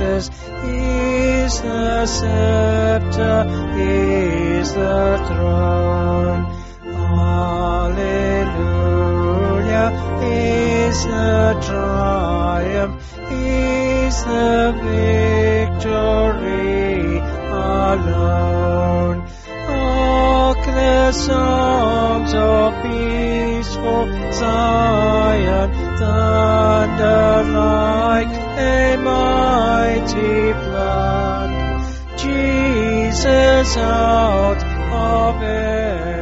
Jesus is the scepter, is the throne. Alleluia is the triumph, is the victory alone. Hark the songs of peaceful Zion, thunder like a mighty flood. Jesus out of